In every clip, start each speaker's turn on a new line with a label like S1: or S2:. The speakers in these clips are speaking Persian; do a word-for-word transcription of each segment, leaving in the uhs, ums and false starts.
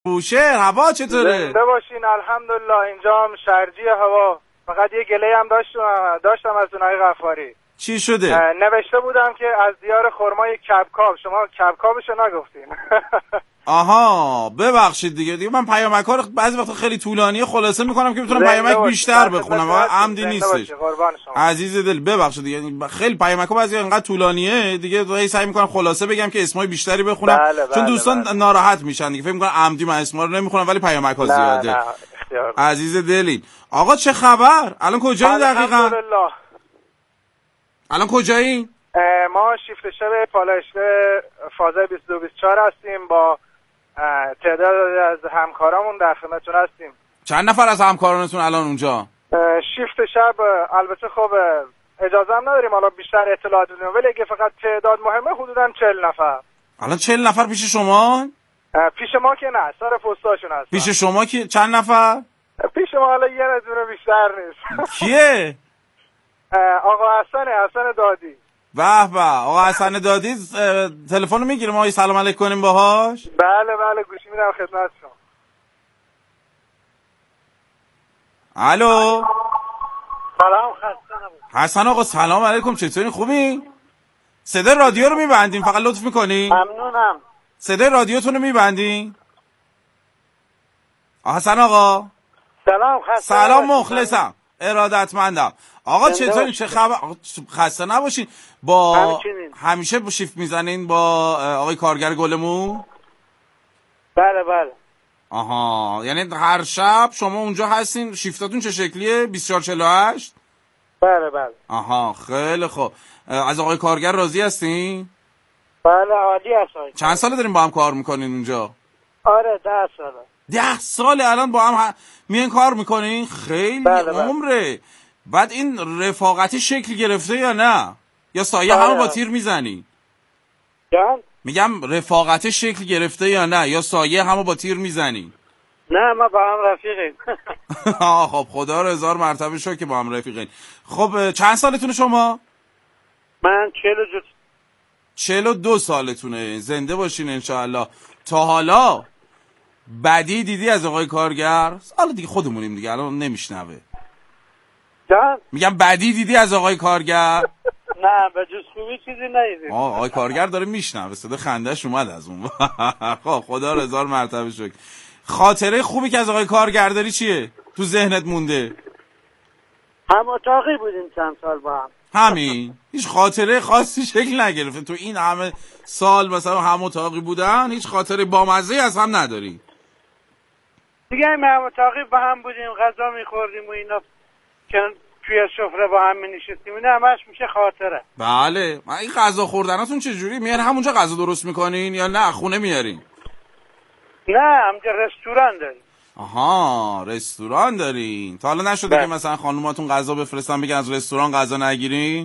S1: بوشهر هوا چطوره؟
S2: زنده باشین. الحمدلله اینجا هم شرجی هوا. فقط یه گله هم داشتم داشتم از اونای غفاری.
S1: چی شده؟
S2: نوشته بودم که از دیار خرمای کبکاب، شما کبکابشو نگفتین.
S1: آها ببخشید دیگه دیگه من پیامک‌ها رو بعضی وقتا خیلی طولانیه خلاصه میکنم که بتونم پیامک بیشتر بخونم. واقعا عمدی نیستش. عزیز دل ببخشید دیگه خیلی پیامک‌ها بعضی اینقدر طولانیه دیگه هی سعی میکنم خلاصه بگم که اسمای بیشتری بخونم.
S2: بله بله
S1: چون دوستان
S2: بله.
S1: ناراحت میشن دیگه، فکر میکنن عمدی من اسما رو نمیخونم ولی پیامک‌ها زیاده.
S2: نه نه
S1: عزیز دلی آقا چه خبر؟ الان کجایی دقیقاً؟
S2: الحمدلله.
S1: الان کجایی؟
S2: ما شیفت شب پالایشگاه فازه بیست و دو بیست و چهار هستیم، با تعداد از همکارامون در خدمتتون هستیم.
S1: چند نفر از همکارانتون الان اونجا؟
S2: شیفت شب البته خب اجازه هم نداریم حالا بیشتر اطلاعات بدیم، ولی اگه فقط تعداد مهمه حدوداً چهل نفر.
S1: الان چهل نفر پیش شما؟
S2: پیش ما که نه، سر پستاشون هستن.
S1: پیش شما کی چند نفر؟
S2: پیش ما حالا یه دونه بیشتر نیست.
S1: کیه؟
S2: آقا حسن حسن دادی.
S1: به به آقا حسن دادی تلفن رو میگیریم ما سلام علیک کنیم باهاش؟
S2: بله بله گوشی میدم خدمتتون.
S1: الو
S2: سلام خسته
S1: حسن آقا سلام علیکم، چطوری خوبی؟ صدای رادیو رو میبندین فقط لطف میکنی؟
S2: ممنونم.
S1: صدای رادیوتون رو میبندین؟ حسن آقا
S2: سلام خسته
S1: سلام مخلصم ارادتمندم. آقا چطوری چه خبر؟ خسته نباشین. با
S2: همچنین.
S1: همیشه با شیفت میزنین با آقای کارگر گلمون؟
S2: بله بله.
S1: آها یعنی هر شب شما اونجا هستین؟ شیفتاتون چه شکلیه؟ بیست و چهار چهل و هشت؟
S2: بله بله.
S1: آها خیلی خوب. از آقای کارگر راضی هستین؟
S2: بله عالی هستن.
S1: چند ساله دارین با هم کار میکنین اونجا؟
S2: آره ده ساله. ده
S1: ساله الان با هم ه... میان کار میکنین؟ خیلی
S2: بله بله.
S1: عمره. بعد این رفاقتی شکل گرفته یا نه؟ یا سایه
S2: آره.
S1: همو با تیر میزنی؟
S2: جان؟
S1: میگم رفاقتی شکل گرفته یا نه؟ یا سایه همو با تیر میزنی؟
S2: نه ما با هم رفیقیم.
S1: آه خب خدا رو هزار مرتبه شکر که با هم رفیقین. خب چند سالتونه شما؟
S2: من چهل و دو.
S1: چهل و دو سالتونه. زنده باشین انشاءالله. تا حالا بدی دیدی از آقای کارگر؟ حالا دیگه خودمونیم دیگه الان نمیشنوه.
S2: جان؟
S1: میگم بدی دیدی از آقای کارگر؟
S2: نه به جز خوبی چیزی ندیدیم.
S1: آه آقای کارگر داره میشنوه، صدا خندش اومد از اون. خب خدا رو هزار مرتبه شکر. خاطره خوبی که از آقای کارگر داری چیه؟ تو ذهنت مونده؟
S2: هم اتاقی بودیم چند سال با هم.
S1: همین؟ هیچ خاطره خاصی شکل نگرفته تو این همه سال مثلا هم اتاقی بودن؟ هیچ خاطره بامزه از هم نداری؟
S2: دیگه هم اتاقی با هم بودیم، غذا میخوردیم و اینا که توی سفره با هم می‌نشستیم، اینا همش میشه خاطره.
S1: بله. این غذا خوردناتون چجوری؟ میان همونجا غذا درست میکنین یا نه خونه میارین؟
S2: نه همونجا رستوران داریم.
S1: آها رستوران دارین. تا حالا نشده
S2: بله.
S1: که مثلا خانوماتون غذا بفرستن بگن از رستوران غذا نگیرین؟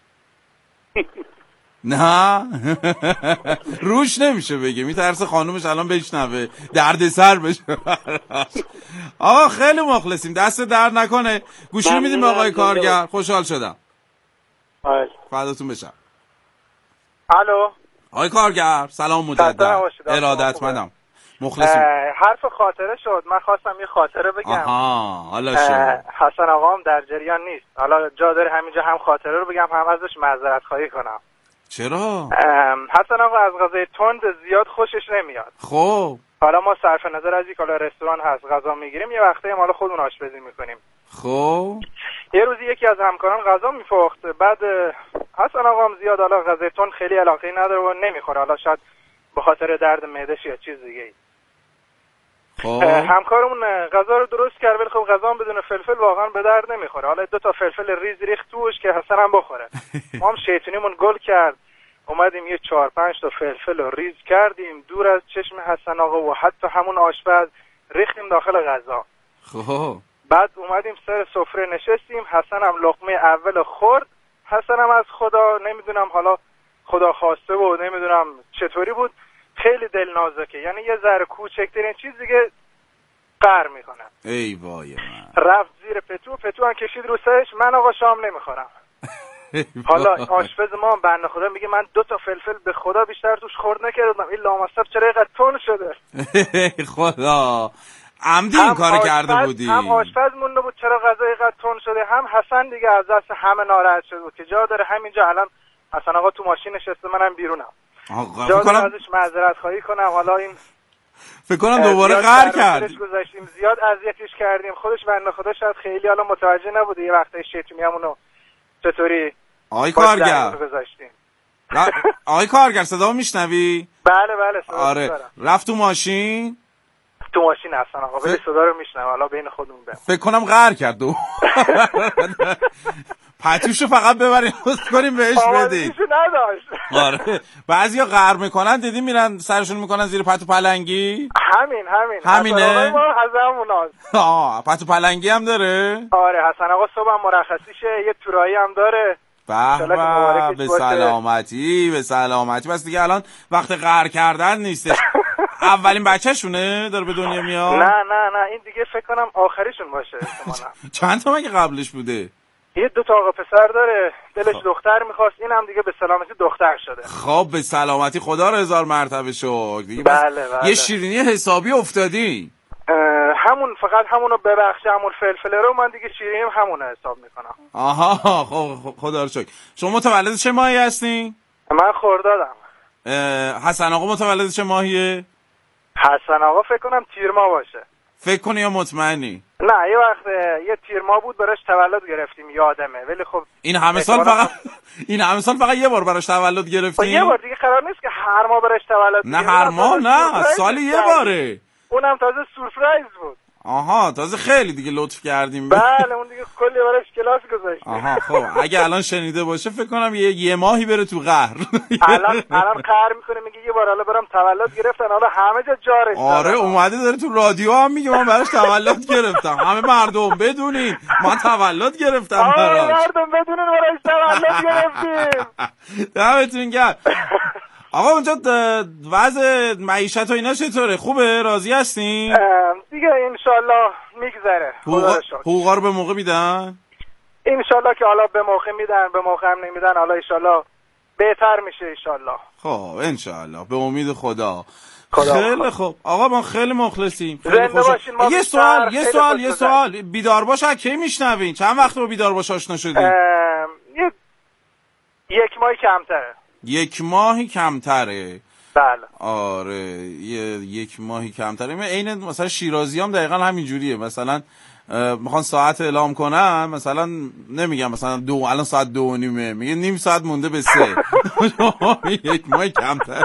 S1: نه روش نمیشه بگه، میترسه خانومش الان بشنوه دردسر بشه. آقا خیلی مخلصیم، دست درد نکنه. گوشی رو میدیم به آقای کارگر. خوشحال شدم. فداتون بشم.
S2: الو
S1: آقای کارگر سلام مجدد. ارادتمندم. مخلصیم.
S2: حرف خاطره شد، من خواستم یه خاطره بگم.
S1: آها حالا شد.
S2: حسن آقام در جریان نیست، حالا جا داره همینجا هم خاطره رو بگم هم ازش معذرت خواهی کنم.
S1: چرا؟
S2: حسن آقا از غذای تند زیاد خوشش نمیاد.
S1: خب
S2: حالا ما صرف نظر از اینکه رستوران هست غذا میگیریم، یه وقته ما خودمون آشپزی میکنیم.
S1: خب
S2: یه روزی یکی از همکاران غذا میفخت، بعد حسن آقام زیاد حالا غذای تند خیلی علاقه نداره و نمیخوره، حالا شاید به خاطر درد معده‌ش یا چیز دیگه ای.
S1: خب
S2: همکارمون غذا رو درست کرد، ولی خب غذا بدون فلفل واقعا به درد نمیخوره. حالا دو تا فلفل ریز ریخت توش که حسن هم بخوره. ما هم شیطونیمون گل کرد، اومدیم یه چهار پنج تا فلفل رو ریز کردیم دور از چشم حسن آقا و حتی همون آشپز، ریختیم داخل غذا.
S1: خب
S2: بعد اومدیم سر سفره نشستیم، حسن هم لقمه اول خورد. حسن هم از خدا نمیدونم حالا خدا خواسته و نمیدونم چطوری بود، خیلی دل نازکه، یعنی یه ذره کوچکترین چیز دیگه قهر میکنه.
S1: ای وای من.
S2: رفت زیر پتو، پتو هم کشید رو سرش. من آقا شام نمیخورم. حالا آشپز ما بنده خدا میگه من دو تا فلفل به خدا بیشتر توش خورد نکردم، این لامصب چرا اینقدر تون شده.
S1: خدا عمدی این کارو کرده بودی.
S2: هم آشپز مونده بود چرا غذا اینقدر تون شده، هم حسن دیگه از دست همه ناراحت شده بود که جا داره همینجا الان حسن آقا تو ماشین نشسته منم بیرونم.
S1: آقا
S2: جا
S1: فکر کنم
S2: ازش معذرت خواهی کنم. حالا این
S1: فکر کنم دوباره قهر کرد.
S2: گذاشتیم زیاد اذیتش کردیم، خودش بنده خدا شاید خیلی حالا متوجه نبوده یه وقتای شیطونیامونو چطوری
S1: آقای کارگر
S2: گذاشتیم.
S1: آقای کارگر صدامو میشنوی؟
S2: بله بله صدا
S1: آره
S2: دارم.
S1: رفت تو ماشین؟
S2: تو ماشین هستن آقا ولی صدا رو میشنم، حالا بین خودمون بهم.
S1: فکر کنم قهر کرد دو. پتوشو فقط ببریم کنیم بهش بدید.
S2: نداشت.
S1: آره بعضیا قهر میکنن دیدی میرن سرشون میکنن زیر پتو پلنگی.
S2: همین همین
S1: همینه.
S2: ما حزموناست.
S1: آه پتو پلنگی هم داره.
S2: آره حسن آقا صبح مرخصیشه، یه تورایی هم داره.
S1: به به به سلامتی به سلامتی. بس دیگه الان وقت قهر کردن نیستش. اولین بچه‌شونه داره به دنیا میاد؟
S2: نه نه نه این دیگه فکر کنم آخریشون باشه.
S1: چند تا مگه قبلش بوده؟
S2: یه دو تا آقا پسر داره، دلش خب. دختر میخواست، این هم دیگه به سلامتی دختر شده.
S1: خب به سلامتی خدا رو هزار مرتبه شکر دیگه.
S2: بله بله.
S1: یه شیرینی حسابی افتادی.
S2: همون فقط همونو ببخش، همون فلفل رو من دیگه شیرینیم همون حساب میکنم.
S1: آها خب خدا رو شکر. شما متولد چه ماهی هستی؟
S2: من خردادم.
S1: حسن آقا متولد چه ماهیه؟
S2: حسن آقا فکر کنم تیر ماه باشه.
S1: فکر کنی یا مطمئنی؟
S2: نه یه وقت یه تیر ماه بود براش تولد گرفتیم یادمه، ولی خب
S1: این همه سال فقط این همه سال فقط یه بار براش تولد گرفتیم.
S2: یه بار دیگه قرار نیست که هر ماه براش تولد.
S1: نه هر ماه نه، سالی یه باره.
S2: اونم تازه سورپرایز بود.
S1: آها تازه خیلی دیگه لطف کردیم.
S2: بله اون دیگه کلی براش کلاس گذاشتیم.
S1: آها خب اگه الان شنیده باشه فکر کنم یه یه ماهی بره تو قهر.
S2: الان الان قهر میکنه میگه یه بار حالا برام تولد گرفتن، حالا همه جا جارش.
S1: آره اومده داره تو رادیو هم میگه من براش تولد گرفتم. همه مردم بدونین من تولد گرفتم براش.
S2: آره مردم بدونین براش تولد گرفتیم.
S1: دمتون گرم. آقا اونجا وضع معیشت و اینا چطوره؟ خوبه؟ راضی هستین؟
S2: دیگه انشالله میگذره.
S1: حقوقا رو به موقع میدن؟
S2: انشالله که حالا به موقع میدن، به موقع هم نمیدن، حالا انشالله بهتر میشه انشالله.
S1: خب انشالله به امید خدا.
S2: خدا
S1: خیلی خوب آقا ما خیلی مخلصیم.
S2: خیلی خوشحال.
S1: ما یه سوال یه سوال یه سوال بیدار باش کی میشنوین؟ چند وقت با بیدار باش آشنا شدین؟
S2: یه یک ماه کمتره.
S1: یک ماهی کمتره.
S2: بله
S1: آره یه یک ماهی کمتره. عین مثلا شیرازی هم دقیقا همین جوریه. مثلا میخوان ساعت اعلام کنن مثلا نمیگم مثلا دو الان ساعت دو و نیمه، میگه نیم ساعت مونده به سه. یک ماهی کمتره.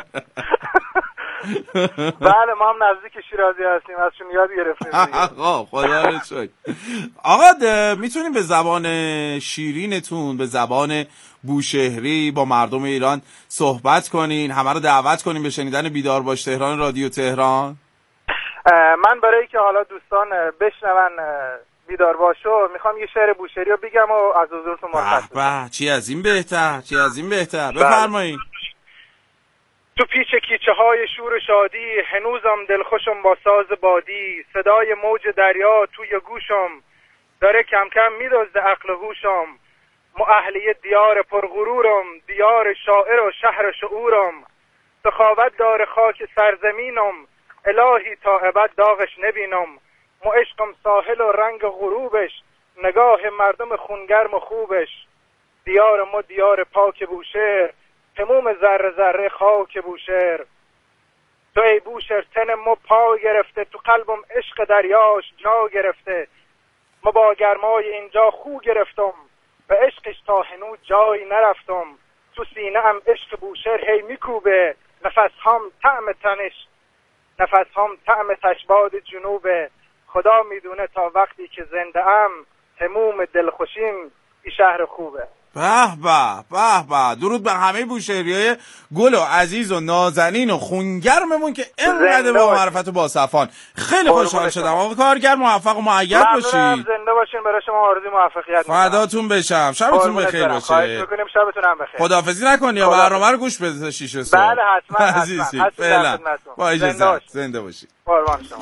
S2: بله ما هم نزدیک شیرازی هستیم، ازشون یاد گرفتیم.
S1: آقا خدا رو شکر. آقا میتونیم به زبان شیرینتون، به زبان بوشهری با مردم ایران صحبت کنین، همه رو دعوت کنین به شنیدن بیدار باش تهران رادیو تهران؟
S2: من برای که حالا دوستان بشنون بیدار باشو میخوام یه شعر بوشهری رو بگم و از حضورتون مرخص
S1: بشم. چی از این بهتر، چی از این بهتر. بفرمایید.
S2: تو پیچ کیچه های شور شادی هنوزم دلخوشم با ساز بادی، صدای موج دریا توی گوشم داره کم کم میدزد عقل هوشم. مؤهلی دیار پرغرورم، دیار شاعر و شهر شعورم. سخاوت دار خاک سرزمینم، الهی تا ابد داغش نبینم. مو عشقم ساحل و رنگ غروبش، نگاه مردم خونگرم و خوبش. دیار ما دیار پاک بوشهر، تموم ذره ذره خاک بوشهر. تو ای بوشهر تن ما پا گرفته، تو قلبم عشق دریاش جا گرفته. ما با گرمای اینجا خو گرفتم، به عشقش تا هنوز جایی نرفتم. تو سینه ام عشق بوشهر هی میکوبه، نفس هم طعم تنش نفس هم طعم تشباد جنوبه. خدا میدونه تا وقتی که زنده ام، تموم دلخوشیم این شهر خوبه.
S1: به به به به. درود به همه بوشهریای گل و عزیز و نازنین و خونگرممون که اینقدر با معرفت و با صفان. خیلی خوشحال شدم. آقا کارگر موفق و مؤید باشید.
S2: زنده باشین. برای شما آرزوی موفقیت می‌کنم.
S1: فداتون بشم. شبتون بخیر باشه.
S2: خواهش می‌کنیم شبتون هم بخیر.
S1: خداحافظی نکنی یا برنامه رو گوش بده تا شیش صبح.
S2: بله حتما حتما.
S1: فعلا با اجازه زنده باشید.
S2: قربان شما.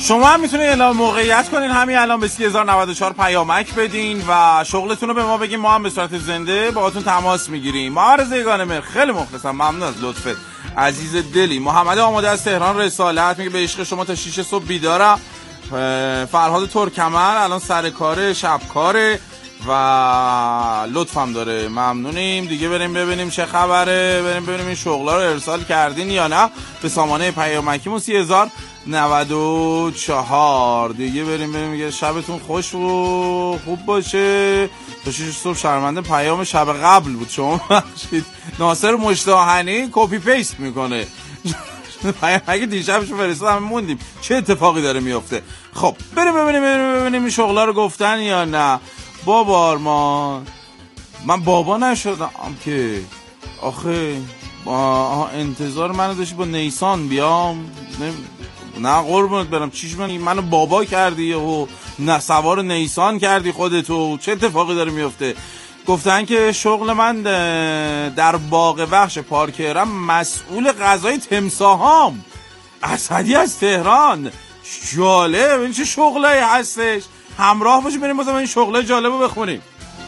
S1: شما هم میتونید اعلام موقعیت کنین همین الان به سی هزار و نود و چهار پیامک بدین و شغلتون رو به ما بگین، ما هم به صورت زنده باهاتون تماس میگیریم. معرض یگانه مهر، خیلی مخلصم، ممنون از لطفت عزیز دلی. محمد آماده از تهران رسالت میگه به عشق شما تا شیش صبح بیدارم. فرهاد ترکمن الان سر کاره، شب کاره و لطفم داره، ممنونیم. دیگه بریم ببینیم چه خبره، بریم ببینیم این شغلا رو ارسال کردین یا نه به سامانه پیامکیمون سی هزار و نود و چهار. دیگه بریم بریم میگه شبتون خوش و خوب باشه. تا شیش صبح شرمنده پیام شب قبل بود، شما بخشید. ناصر مشتاهنی کپی پیست میکنه پیامک دیشبشو فرستادم موندیم چه اتفاقی داره میفته. خب بریم ببینیم بریم ببینیم این شغلا رو گفتن یا نه. بابا ما من بابا نشدم که آخه با انتظار منو داشتی با نیسان بیام؟ نه, نه قربونت برم، چیش من منو بابا کردی و نه سوار نیسان کردی خودتو؟ چه اتفاقی داره میفته؟ گفتن که شغل من در باغ وحش پارکرم مسئول غذای تمساهام. اسدی از تهران. جالب، این چه شغلایی هستش؟ همراه باشیم بریم بازم این شغله جالب رو بخونیم.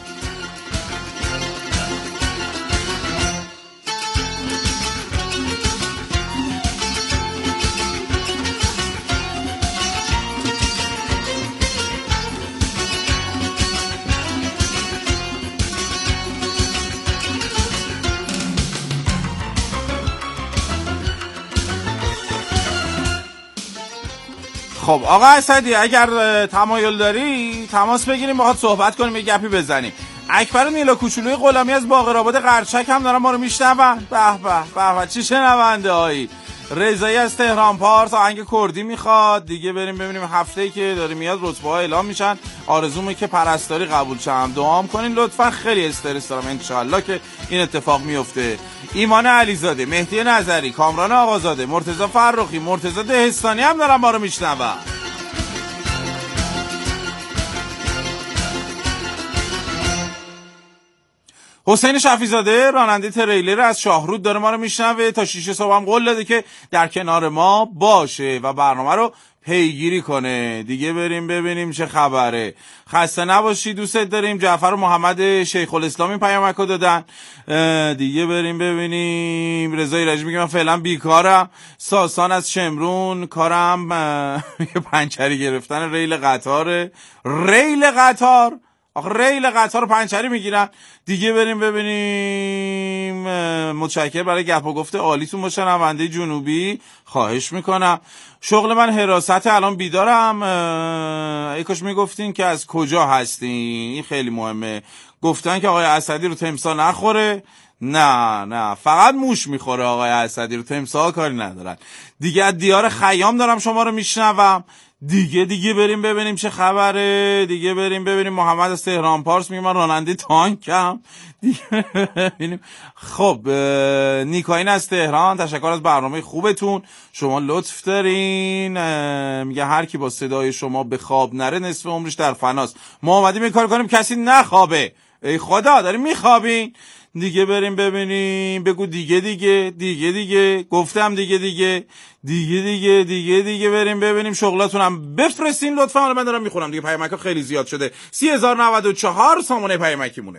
S1: خب آقا اسدی اگر تمایل داری تماس بگیریم باهات صحبت کنیم، یه گپی بزنیم. اکبر نیلا کوچولوی غلامی از باغ رابط قرچک هم دارن ما رو میشنون. به به به به چه شنونده هایی. رضایی از تهران پارس آهنگ کردی میخواد. دیگه بریم ببینیم هفته‌ای که داره میاد رتبه ها اعلام میشن. آرزومه که پرستاری قبول شه، دعا هم کنین لطفا. خیلی استرس دارم، ان شاء الله که این اتفاق میفته. ایمان علیزاده، مهدی نظری، کامران آقازاده، مرتضی فرخی، مرتضی دهستانی هم دارن ما رو میشنون. حسین شفیزاده راننده تریلر از شاهرود داره ما رو میشنوه. تا شیش صبح هم قول داده که در کنار ما باشه و برنامه رو پیگیری کنه. دیگه بریم ببینیم چه خبره. خسته نباشی، دوست داریم. جعفر و محمد شیخ الاسلامی پیامکو دادن. دیگه بریم ببینیم. رضای رجی میگه من فعلا بیکارم. ساسان از شمرون کارم یه پنچری گرفتن ریل قطاره. ریل قطار آخه ریل قطار رو پنچری میگیرن. دیگه بریم ببینیم. متشکر برای گپ و گفته عالیتون باشه شنونده جنوبی، خواهش میکنم. شغل من حراست، الان بیدارم. ای کاش میگفتین که از کجا هستین، این خیلی مهمه. گفتن که آقای اسدی رو تمساح نخوره. نه نه فقط موش میخوره آقای اسدی رو، تمساح کاری ندارن. دیگه از دیار خیام دارم شما رو میشنوم. دیگه دیگه بریم ببینیم چه خبره. دیگه بریم ببینیم. محمد از تهران پارس میگه من راننده تانکم. دیگه ببینیم. خب نیکاین از تهران تشکر از برنامه خوبتون، شما لطف دارین. میگه هر کی با صدای شما به خواب نره نصف عمرش در فناست. ما اومدیم این کار کنیم کسی نخوابه. ای خدا داریم میخوابین. دیگه بریم ببینیم. بگو دیگه دیگه دیگه دیگه گفتم دیگه دیگه دیگه دیگه دیگه دیگه بریم ببینیم. شغلاتون هم بفرستین لطفا. حالا من دارم میخونم دیگه، پیامک‌ها خیلی زیاد شده. سی هزار و نود و چهار سامانه پیامکی مونه.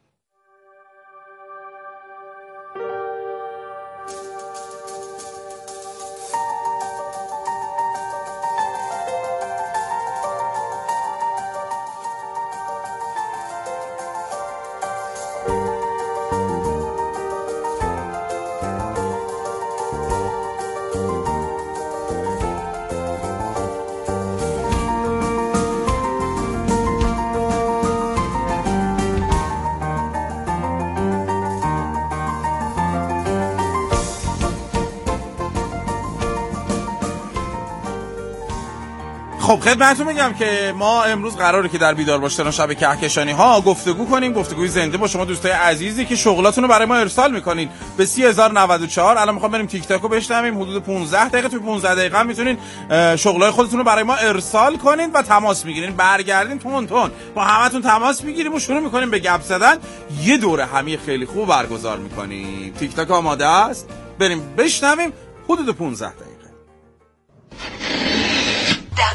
S1: خب خدمتتون میگم که ما امروز قراره که در بیدار باشتن شب کهکشانی ها گفتگو کنیم، گفتگوی زنده با شما دوستای عزیزی که شغلاتون رو برای ما ارسال میکنین به سی هزار و نود و چهار. الان میخوام بریم تیک تاک رو بشنویم. حدود پانزده دقیقه، تو پانزده دقیقه میتونین شغلای خودتون رو برای ما ارسال کنین و تماس میگیرین. برگردین تون تون با همتون تماس میگیریم و شروع میکنیم به گپ زدن. یه دوره همی خیلی خوب برگزار میکنیم. تیک تاک آماده است، بریم بشنویم. حدود پانزده دقیقه.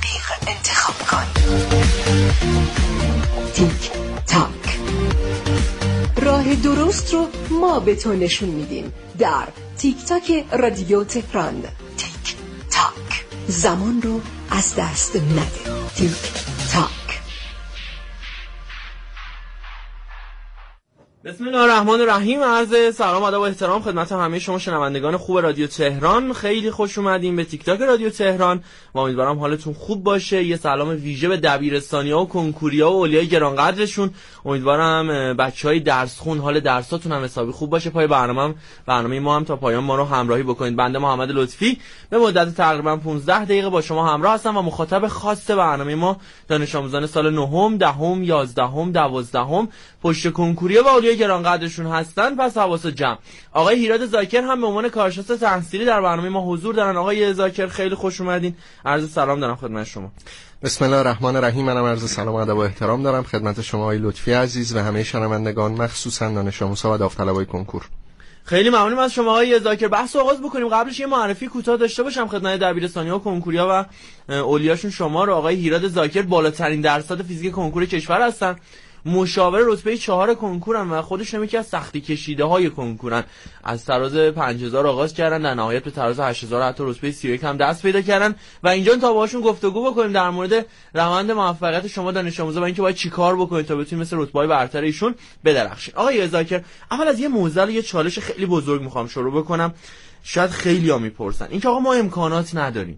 S3: تیک تاک، راه درست رو ما به تو نشون میدیم در تیک تاک رادیو تهران. تیک تاک، زمان رو از دست نده. تیک تاک.
S4: بسم الله الرحمن الرحیم. عرض سلام ادب و احترام خدمت همه شما شنوندگان خوب رادیو تهران. خیلی خوش اومدین به تیک تاک رادیو تهران و امیدوارم حالتون خوب باشه. یه سلام ویژه به دبیرستانی‌ها و کنکوریا و اولیای گرانقدرشون. امیدوارم بچهای درس خون حال درساتون هم حسابی خوب باشه. پای برنامه برنامه ما هم تا پایان ما رو همراهی بکنید. بنده محمد لطفی به مدت تقریبا پانزده دقیقه با شما همراه هستم و مخاطب خاص برنامه ما دانش آموزان سال نهم، دهم، یازدهم، دوازدهم پشت کنکوریا و اولیای گرانقدرشون هستن. پس حواس جمع. آقای هیراد زاکر هم به عنوان کارشناس تحصیلی در برنامه ما حضور دارن. آقای زاکر خیلی خوش اومدین. عرض سلام دارم خدمت شما.
S5: بسم الله الرحمن الرحیم. منم عرض سلام و ادب و احترام دارم خدمت شما آقای لطفی عزیز و همه شنوندگان، مخصوصا دانش آموزا و داوطلبای کنکور.
S4: خیلی ممنونم از شما آقای زاکر. بحث رو آغاز بکنیم. قبلش یه معرفی کوتاه داشته باشم خدمت دبیرستانی‌ها و کنکوریا و اولیاشون. شما رو آقای هیراد زاکر بالاترین درصد فیزیک کنکور کشور هستن. مشاور رتبه چهار کنکورن و خودشون یکی از سختی کشیده های کنکورن. از تراز پنج هزار آغاز کردن، در نهایت به تراز هشت هزار حتی رتبه سی و یک هم دست پیدا کردن و اینجا تا باهاشون گفتگو بکنیم در مورد روند موفقیت شما دانش آموزا و اینکه باید چیکار بکنید تا بتونید مثل رتبه‌های برتر ایشون بدرخشید. آقای زاکر، اول از یه موزل یه چالش خیلی بزرگ میخوام شروع بکنم. شاید خیلی‌ها میپرسن اینکه آقا ما امکانات نداریم.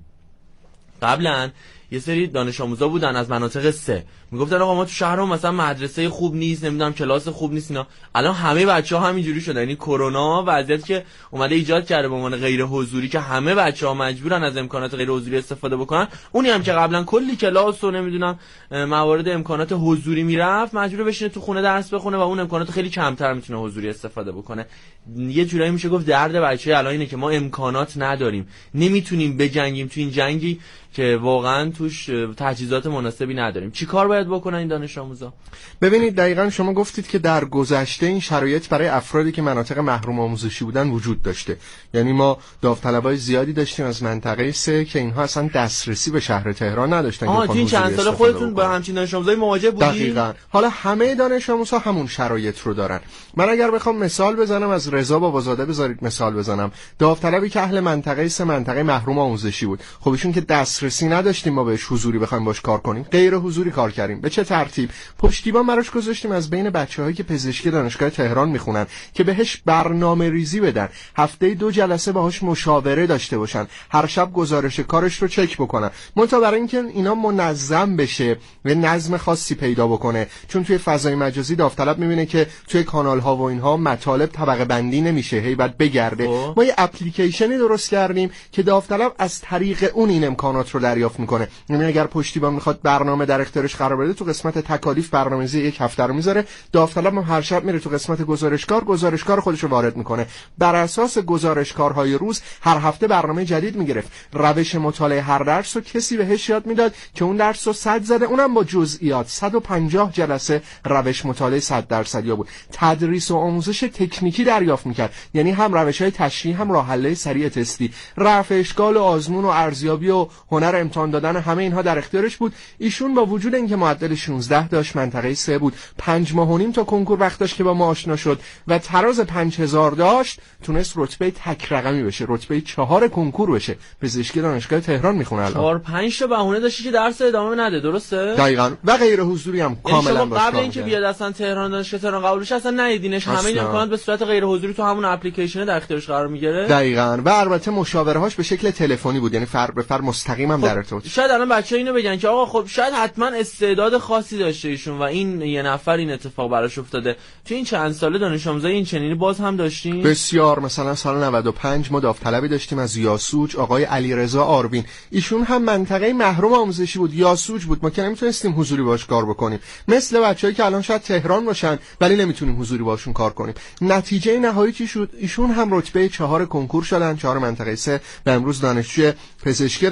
S4: قبلا یه سری دانش آموزا بودن از مناطق سه میگفتن آقا ما تو شهرمون مثلا مدرسه خوب نیست، نمیدونم کلاس خوب نیست اینا. الان همه بچه‌ها همینجوری شدن. یعنی کرونا وضعیت که اومده ایجاد کرده به عنوان غیر حضوری که همه بچه‌ها مجبورن از امکانات غیر حضوری استفاده بکنن. اونی هم که قبلا کلی کلاس و نمیدونم موارد امکانات حضوری میرفت مجبور بشینه تو خونه درس بخونه و اون امکانات خیلی کمتر میتونه حضوری استفاده بکنه. یه جورایی میشه گفت درد بچه‌ها الان اینه که ما امکانات نداریم، نمیتونیم بجنگیم تو این جنگی که واقعا توش تجهیزات مناسبی نداریم. چیکار باید بکنن این دانش آموزا؟
S5: ببینید دقیقاً شما گفتید که در گذشته این شرایط برای افرادی که مناطق محروم آموزشی بودن وجود داشته. یعنی ما داوطلبای زیادی داشتیم از منطقه سه که اینها اصلا دسترسی به شهر تهران نداشتن.
S4: آها، این چند سال خودتون با همچین دانش آموزای مواجه بودید؟
S5: دقیقاً. حالا همه دانش آموزا همون شرایط رو دارن. من اگر بخوام مثال بزنم از رضا بابازاده بذارید مثال بزنم. داوطلبی که اهل منطقه سه منطقه محروم آموزشی بود. خب ایشون که دسترسی نداشتیم ما بهش حضوری بخوایم باش کار کنیم، غیر حضوری کار کردیم. به چه ترتیب؟ پشتیبان براش گذاشتیم از بین بچه‌هایی که پزشکی دانشگاه تهران میخونن که بهش برنامه ریزی بدن، هفته دو جلسه باهاش مشاوره داشته باشن، هر شب گزارش کارش رو چک بکنن. منتها برای اینکه اینا منظم بشه و نظم خاصی پیدا بکنه، چون توی فضای مجازی داوطلب میبینه که توی کانال ها و اینها مطالب طبقه بندی نمیشه، هی بعد بگرده. ما یه اپلیکیشنی درست کردیم که داوطلب از طریق اون این امکانات رو دریافت میکنه. یعنی اگر پشتیبان میخواد برنامه در اختیارش قرار بده، تو قسمت تکالیف برنامه‌ریزی یک هفته رو میذاره، داوطلب هم هر شب میره تو قسمت گزارشکار، گزارشکار خودش رو وارد میکنه. بر اساس گزارشکارهای روز هر هفته برنامه جدید میگرفت. روش مطالعه هر درس رو کسی بهش یاد میداد که اون درس رو صد زده، اونم با جزئیات. صد و پنجاه جلسه روش مطالعه صد درصدی بود. تدریس و آموزش تکنیکی دریافت میکرد. یعنی هم روش‌های تشریحی هم راه حل سریع تستی، رفع اشکال و آزمون و ارزیابی و هنر امتحان دادن، همه اینها در اختیارش بود. ایشون با وجود اینکه معدل شانزده داشت، منطقه سه بود، پنج ماه و نیم تا کنکور وقت داشت که با ما آشنا شد و تراز پنج هزار داشت، تونست رتبه تک رقمی بشه، رتبه چهار کنکور بشه. پزشکی دانشگاه تهران میخونه الان.
S4: چهار پنج تا بهونه داشتی که درس ادامه نده، درسته؟
S5: دقیقاً. و غیر حضوری هم کاملا باشه.
S4: قبل اینکه بیاد اصلا تهران دانشگاه تهران قبول بشه اصلا ندیدینش، همه این امکانات به صورت غیر حضوری تو همون اپلیکیشن در اختیارش قرار میگیره.
S5: دقیقاً. و البته مشاوره‌هاش به شکل تلفنی بود، یعنی فر به فر مستقیم هم
S4: خب
S5: در ارتباط.
S4: شاید الان بچه‌ها اینو بگن که آقا خب شاید حتما استعداد خاصی داشته ایشون و این یه نفر این اتفاق براش افتاده. تو این چند ساله دانش آموزای این چنینی باز هم داشتیم؟
S5: بسیار. مثلا سال نود و پنج ما داوطلبی داشتیم از یاسوج، آقای علیرضا آربین. ایشون هم منطقه محروم آموزشی بود، یاسوج بود. ما که نمیتونستیم حضوری باش کار بکنیم، مثل بچه‌ای که الان شاید تهران باشن ولی نمیتونیم حضوری باشون کار کنیم. نتیجه نهایی چی شد؟ ایشون هم رتبه چهار کنکور شدن، چهار منطقه سه و امروز دانشجوی پزشکی دانشگاه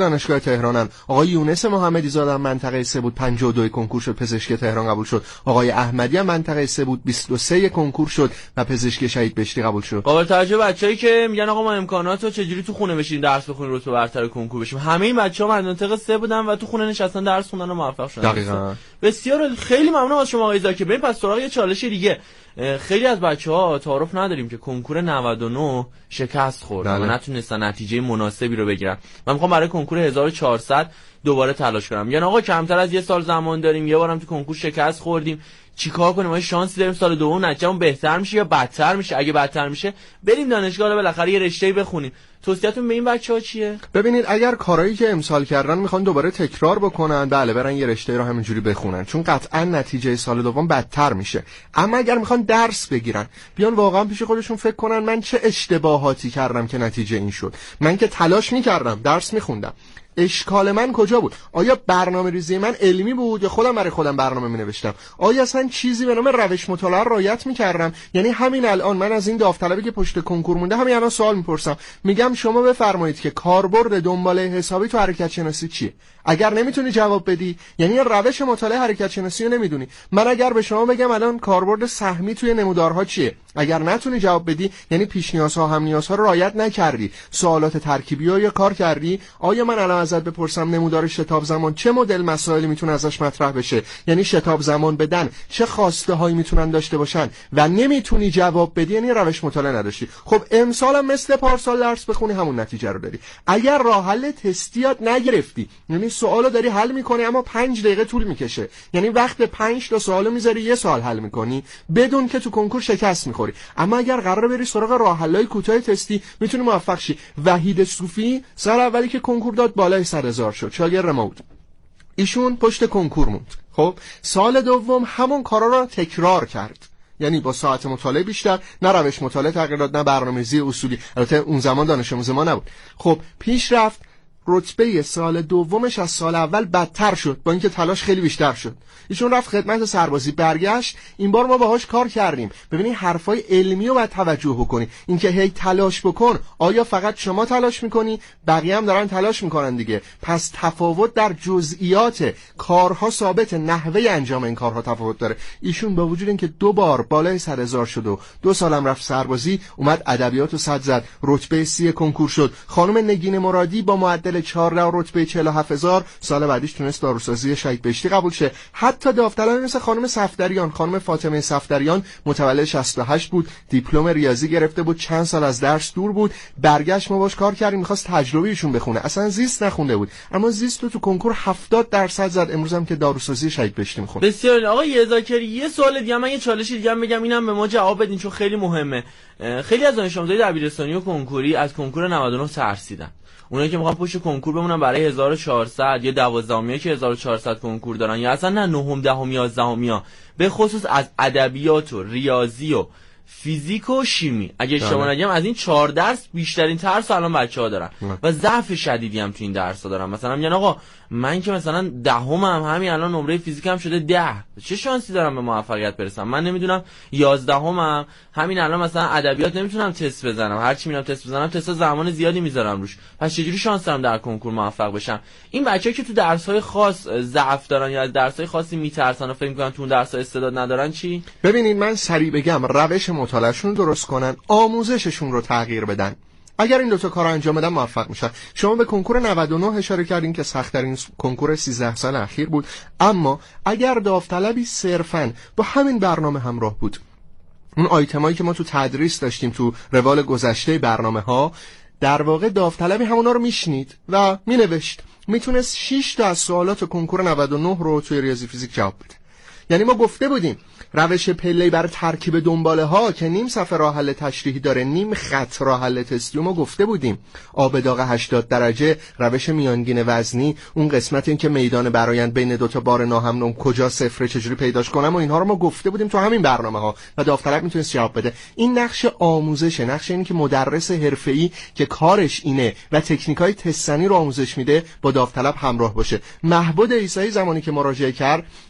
S5: تهرانن. آقای یونس محمدی زاده منطقه سه بود، پنجاه و دو کنکور شد، پزشک تهران قبول شد. آقای احمدی هم منطقه سه بود، بیست و سه کنکور شد و پزشک شهید بهشتی قبول شد.
S4: قابل توجه بچه‌ای که میگن آقا ما امکاناتو چجوری تو خونه بشین درس بخونیم رتبه برتر کنکور بشیم، همه این بچه‌ها منطقه سه بودن و تو خونه نشستن درس خوندن و موفق شدن.
S5: دقیقاً.
S4: بسیار خیلی ممنونم از شما آقای زاکر. بریم پس سراغ یه چالش دیگه. خیلی از بچه‌ها تعارف نداریم که کنکور نود و نه شکست خورد و نتونستن نتیجه مناسبی رو بگیرن. من میخوام برای کنکور هزار و چهارصد دوباره تلاش کنم. یعنی آقا کمتر از یه سال زمان داریم، یه بارم تو کنکور شکست خوردیم، چیکار کنیم؟ ما شانسی داریم سال دوم نتیجهمون بهتر میشه یا بدتر میشه؟ اگه بدتر میشه بریم دانشگاه رو بالاخره یه رشته‌ای بخونیم. توصیه‌تون به این بچه‌ها چیه؟
S5: ببینید اگر کارهایی که امسال کردن میخوان دوباره تکرار بکنن، بله برن یه رشته رو همینجوری بخونن، چون قطعا نتیجه سال دوم بدتر میشه. اما اگر میخوان درس بگیرن، بیان واقعا پیش خودشون فکر کنن من چه اشتباهاتی کردم که نتیجه این شد. من که تلاش میکردم، درس میخوندم، اشکال من کجا بود؟ آیا برنامه ریزی من علمی بود یا خودم برای خودم برنامه می نوشتم؟ آیا اصلا چیزی به نام روش مطالعه رعایت می کردم؟ یعنی همین الان من از این داوطلبی که پشت کنکور مونده همین الان سوال میپرسم، میگم شما بفرمایید که کاربرد دنباله حسابی تو حرکت شناسی چیه؟ اگر نمیتونی جواب بدی یعنی روش مطالعه حرکت شناسی رو نمیدونی. من اگر به شما بگم الان کاربرد سهمی توی نمودارها چیه، اگر نتونی جواب بدی یعنی پیش نیازها هم نیازها رو رعایت نکردی، سوالات ترکیبی رو یا کار کردی. آیا من الان ازت بپرسم نمودار شتاب زمان چه مدل مسائلی میتونه ازش مطرح بشه، یعنی شتاب زمان بدن چه خواسته هایی میتونن داشته باشن و نمیتونی جواب بدی، یعنی روش مطالعه نداشتی. خب امسال هم مثل پارسال درس بخونی همون نتیجه رو داری. اگر راه حل تستی یاد نگرفتی، یعنی سوالو داری حل میکنی اما پنج دقیقه طول میکشه، یعنی وقت پنج تا سوالو میذاری یه سوال حل میکنی، بدون که تو کنکور شکست میخوری. اما اگر قراره بری سراغ راه حلای کوتاه تستی میتونی موفق شی. وحید صوفی سال اولی که کنکور داد بالای صد هزار شد، شاگرد ما بود، ایشون پشت کنکور موند. خب سال دوم همون کارا رو تکرار کرد، یعنی با ساعت مطالعه بیشتر، نه روش مطالعه تغییر داد، نه برنامه‌ریزی اصولی، البته اون زمان دانش آموز ما نبود. خب پیش رفت، رتبه سال دومش از سال اول بدتر شد با اینکه تلاش خیلی بیشتر شد. ایشون رفت خدمت سربازی، برگشت، این بار ما باهاش کار کردیم. ببینید حرفای علمی رو باید توجه بکنی، اینکه هی تلاش بکن، آیا فقط شما تلاش میکنی؟ بقیه هم دارن تلاش میکنن دیگه. پس تفاوت در جزئیات کارها ثابت، نحوه انجام این کارها تفاوت داره. ایشون با وجود اینکه دو بار بالای صد هزار شد و دو سالم رفت سربازی، اومد ادبیات و صد زد، رتبه سی کنکور شد. خانم نگین مرادی با معدل چهارده رتبه چهل و هفت هزار سال بعدیش تونست داروسازی شهید بهشتی قبول شه. حتی داوطلبی مثل خانم صفدریان، خانم فاطمه صفدریان متولد شصت و هشت بود، دیپلم ریاضی گرفته بود، چند سال از درس دور بود، برگشت ما باش کار کردیم، می‌خواست تجربه ایشون بخونه، اصلا زیست نخونده بود، اما زیست رو تو کنکور هفتاد درصد زد. امروز هم که داروسازی شهید بهشتی می‌خونه.
S4: بسیار. آقای زاکری یه سوال دیگه، من یه چالش دیگه هم بگم، اینم به ما جواب بدین چون خیلی مهمه. خیلی از دانش آموزای دبیرستانی و کنکوری از کنکور نود و نه ترسیدن. اونایی که میخوان پشت کنکور بمونن برای هزار و چهارصد یا دوازدهمی که هزار و چهارصد کنکور دارن، یا اصلا نه نهم دهم یازدهم، به خصوص از ادبیات و ریاضی و فیزیک و شیمی، اگه اشتباه نگم از این چهار درس بیشترین ترس الان بچه‌ها دارن و ضعف شدیدی هم تو این درس‌ها دارن. مثلا میگن آقا من که مثلا دهمم هم همین الان نمره فیزیکم شده ده، چه شانسی دارم به موفقیت برسم؟ من نمیدونم یازدهمم هم همین الان مثلا ادبیات نمیتونم تست بزنم، هر چی میرم تست بزنم تست زمان زیادی میذارم روش، پس چجوری شانس دارم در کنکور موفق بشم؟ این بچه‌ها که تو درس‌های خاص ضعف دارن یا از درس‌های خاصی میترسن و فکر می‌کنن تو اون درس‌ها استعداد ندارن چی؟
S5: ببینید من سریع بگم، روش مطالعهشون درست کنن، آموزششون رو تغییر بدن. اگر این دوتا کار انجام بدن موفق میشن. شما به کنکور نود و نه اشاره کردین که سخت‌ترین کنکور سیزده سال اخیر بود، اما اگر داوطلبی صرفاً با همین برنامه همراه بود، اون آیتمایی که ما تو تدریس داشتیم تو روال گذشته برنامه‌ها، در واقع داوطلبی همونا رو میشنید و مینوشت، میتونست شش تا از سوالات کنکور نود و نه رو توی ریاضی فیزیک جواب بده. یعنی ما گفته بودیم روش پله‌ای برای ترکیب دنباله ها که نیم صفحه راه حل تشریحی داره، نیم خط راه حل تستی، ما گفته بودیم آب داغ هشتاد درجه، روش میانگین وزنی، اون قسمت این که میدان برآیند بین دو تا بار ناهمنون کجا صفره چجوری پیداش کنم و اینها رو ما گفته بودیم تو همین برنامه ها و داوطلب میتونه جواب بده. این نقش آموزشه، نقش اینه که مدرس حرفه‌ای که کارش اینه و تکنیکای تستنی رو آموزش میده با داوطلب همراه باشه. محبود عیسایی زمانی که مراجعه کرد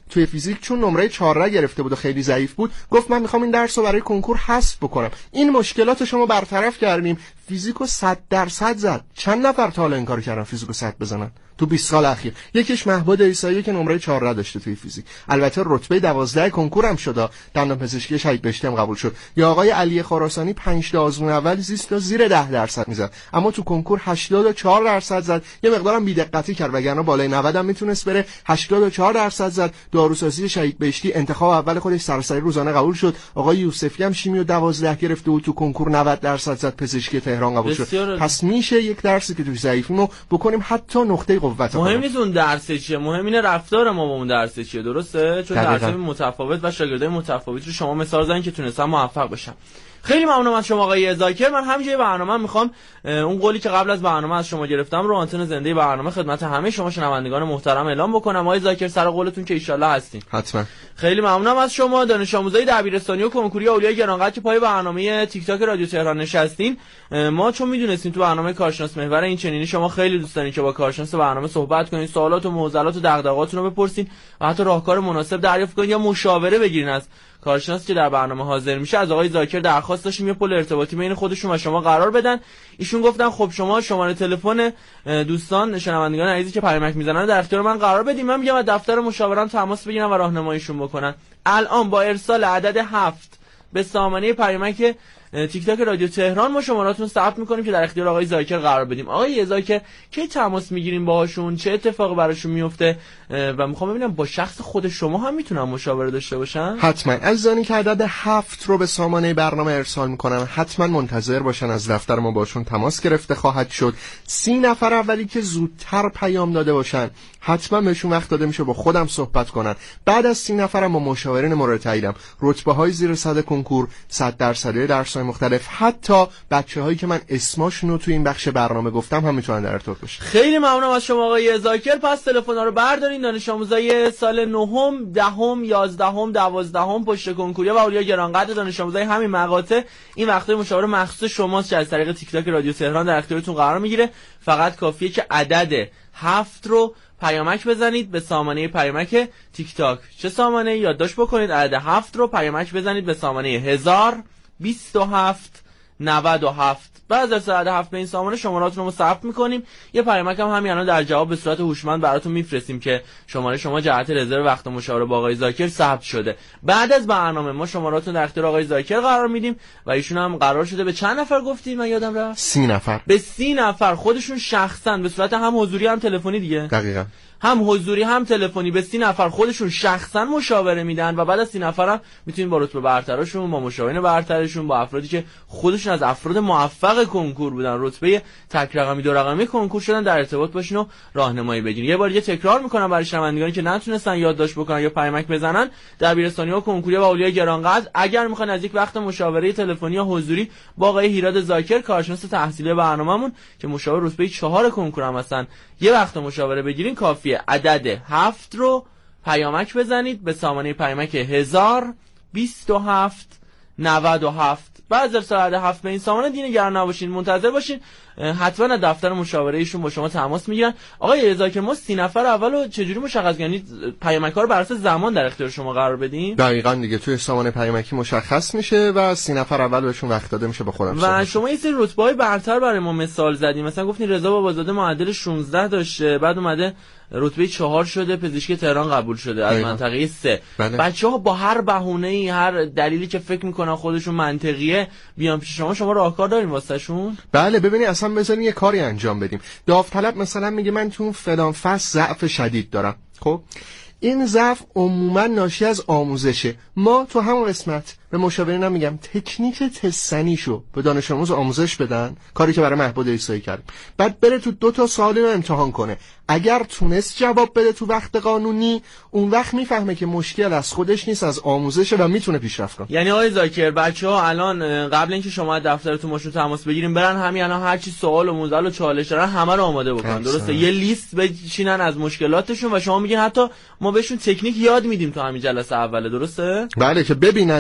S5: توی فیزیک چون نمره چهار گرفته بود و خیلی ضعیف بود، گفت من میخوام این درس رو برای کنکور حذف بکنم. این مشکلات شما برطرف کردیم، فیزیکو صد درصد زد. چند نفر تا حالا این کارو کردن فیزیکو صد بزنن تو بیست سال اخیر؟ یکیش مهبد عیسایی که نمره چهار داشته توی فیزیک، البته رتبه دوازده کنکور هم شد، دندان پزشکی شهید بهشتی هم قبول شد. یا آقای علی خراسانی پنج تا آزمون اول زیست و زیر ده درصد میزد، اما تو کنکور هشتاد و چهار درصد زد. یه مقدارم بی‌دقتی کرد، وگرنه بالای نود هم میتونست بره. هشتاد و چهار درصد زد. داروسازی شهید بهشتی انتخاب اول خودش سراسری روزانه قبول شد. آقای یوسفی هم شیمی و دوازده گرفته بود، تو کنکور نود درصد زد. پزشکی تهران قبول شد. پس میشه یک درسی که توی ضعیفیمو بکنیم حتی نقطه قوت.
S4: مهم نیست اون درس چیه، مهم اینه رفتار ما با اون درس چیه. درسته؟ چون درس‌های متفاوت و شاگردای متفاوت رو شما مثال زدین که تونستن موفق بشن. خیلی ممنونم از شما آقای ذاکر. من همینجوری برنامه میخوام اون قولی که قبل از برنامه از شما گرفتم رو آنتن زنده برنامه خدمت همه شما شنوندگان محترم اعلام بکنم. آقای ذاکر سر قولتون که ان شاءالله هستین.
S5: حتما.
S4: خیلی ممنونم از شما دانش آموزای دبیرستانی و کنکوری اولیای گرانقدر که پای برنامه تیک تاک رادیو تهران نشستین. ما چون میدونستیم تو برنامه کارشناس محور این چنینی شما خیلی دوست دارین که با کارشناس برنامه صحبت کنین، سوالات و معضلات و دغدغه‌هاتون رو بپرسین و حتی راهکار مناسب دریافت کنین یا مشاوره بگیرین از کارشناسی که در برنامه حاضر میشه. از آقای ذاکر درخواست داشتیم یه پل ارتباطی بین خودشون و شما قرار بدن. ایشون گفتن خب شما شماره تلفن دوستان شنوندگان عزیزی که پیامک میزنن در اختیار من قرار بدیم، من میگم از دفتر مشاوران تماس بگیرن و راهنماییشون بکنن. الان با ارسال عدد هفت به سامانه پیامک تیک تاک رادیو تهران ما شماراتون ثبت میکنیم که در اختیار آقای ذاکر قرار بدیم. آقای ذاکر کی تماس میگیریم باهاشون، چه اتفاقی براشون میفته و میخوام ببینم با شخص خود شما هم میتونن مشاوره داشته باشن؟
S5: حتما. عزیزانی که عدد هفت رو به سامانه برنامه ارسال میکنن حتما منتظر باشن، از دفتر ما باشون تماس گرفته خواهد شد. سی نفر اولی که زودتر پیام داده باشن حتما بهشون وقت داده میشه با خودم صحبت کنن. بعد از سی نفرم با مشاورین مورد تعیینم رتبه های زیر صد کنکور، صد درصدی درس‌های مختلف، حتی بچه‌هایی که من اسماشون رو توی این بخش برنامه گفتم هم میتونن در ارتباط باشن.
S4: خیلی ممنونم از شما آقای ذاکر. پس تلفن‌ها رو بردارین. دانش آموزای سال نهم، دهم، یازدهم، دوازدهم پشت کنکوری و اولیای گرانقدر دانش آموزای همین مقاطع این وقتای مشاوره مخصوص شماست که از طریق تیک تاک رادیو تهران در اختیارتون قرار میگیره. فقط کافیه که عدد هفت رو پیامک بزنید به سامانه پیامک تیک تاک. چه سامانه؟ یادداشت بکنید. عدد هفت رو پیامک بزنید به سامانه هزار و بیست و هفت نود و هفت. بعد از عدد هفت به این سامانه شماراتون رو ثبت میکنیم. یه پیامک هم همین الان در جواب به صورت هوشمند براتون میفرستیم که شماره شما جهت رزرو وقت مشاوره با آقای ذاکر ثبت شده. بعد از برنامه ما شماراتون در اختیار آقای ذاکر قرار میدیم و ایشون هم قرار شده به چند نفر گفتید من یادم رفت؟
S5: سی نفر.
S4: به سی نفر خودشون شخصا به صورت هم حضوری هم تلفنی دیگه.
S5: دقیقاً.
S4: هم حضوری هم تلفنی به سی نفر خودشون شخصا مشاوره میدن و بعد از سی نفر هم میتونین با رتبه برترشون، با مشاورین برترشون، با افرادی که خودشون از افراد موفق کنکور بودن، رتبه تک رقمی دو رقمی کنکور شدن، در ارتباط باشین و راهنمایی بگیرین. یه بار دیگه تکرار میکنم برای شنوندگانی که نتونستن یادداشت بکنن یا پیامک بزنن، دبیرستانی‌ها کنکوری و اولیای گرانقدر اگر میخوان از یک وقت مشاوره تلفنی یا حضوری با آقای هیراد ذاکر کارشناس تحصیلی برنامه‌مون که مشاور رتبه چهار کنکور هم هستن یه وقت مشاوره بگیرین، کافیه عدد هفت رو پیامک بزنید به سامانه پیامک هزار و بیست و هفت نود و هفت. بعد از عدد هفت به این سامانه دیگه نگران نباشین، منتظر باشین، حتما از دفتر مشاوره ایشون با شما تماس میگیرن. آقای ذاکر ما سی نفر اولو چجوری مشخص کنید پیامک‌ها رو بر اساس زمان در اختیار شما قرار بدیم؟
S5: دقیقاً دیگه توی سامانه پیامکی مشخص میشه و سی نفر اول بهشون وقت داده میشه با خودم.
S4: و شما یه سری رتبه‌های برتر برای ما مثال زدیم، مثلا گفتین رضا بابازاده معدل شانزده داشته، بعد اومده رتبه چهار شده، پزشکی تهران قبول شده از منطقه سه.
S5: بله.
S4: بچه‌ها با هر بهونه‌ای، هر دلیلی که فکر میکنن خودشون منطقیه بیان پیش شما، شما راهکار دارین واسهشون؟
S5: بله ببینید اصلا بذارین یه کاری انجام بدیم. داوطلب مثلا میگه من تو فلان فصل ضعف شدید دارم. خب این ضعف عموما ناشی از آموزشه. ما تو همون قسمت به مشاورینم میگم تکنیک تستنیشو به دانش آموز آموزش بدن، کاری که برای مهبد عیسایی کردیم. بعد بره تو دو تا سوالی رو امتحان کنه. اگر تونست جواب بده تو وقت قانونی، اون وقت میفهمه که مشکل از خودش نیست، از آموزشه و میتونه پیشرفت کنه.
S4: یعنی آقای ذاکر بچه‌ها الان قبل اینکه شما دفترتون باشون تماس بگیرین برن همین الان هر چی سوال و موزل و چالش دارن همه رو آماده بکنن. درسته؟ یه لیست بچینن از مشکلاتشون و شما میگین حتی ما بهشون تکنیک یاد میدیم تو همین جلسه اوله. درسته؟
S5: بله که ببینن دیگه،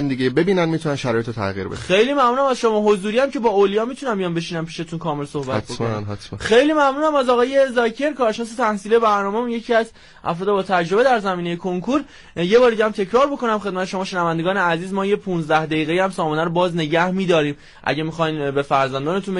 S5: ببینن میتونن شرایطو تغییر بدن.
S4: خیلی ممنونم از شما. حضوری هم که با اولیا میتونم بیام بشینم پیشتون کامل صحبت
S5: حتما
S4: بکنم.
S5: حتما.
S4: خیلی ممنونم از آقای ذاکر، کارشناس تحصیلی برنامه‌مون، یکی از افراد با تجربه در زمینه کنکور. یه بار دیگه هم تکرار بکنم خدمت شما شنوندگان عزیز، ما یه پانزده دقیقه هم سامانه رو باز نگه می‌داریم. اگه می‌خواین به فرزندانتون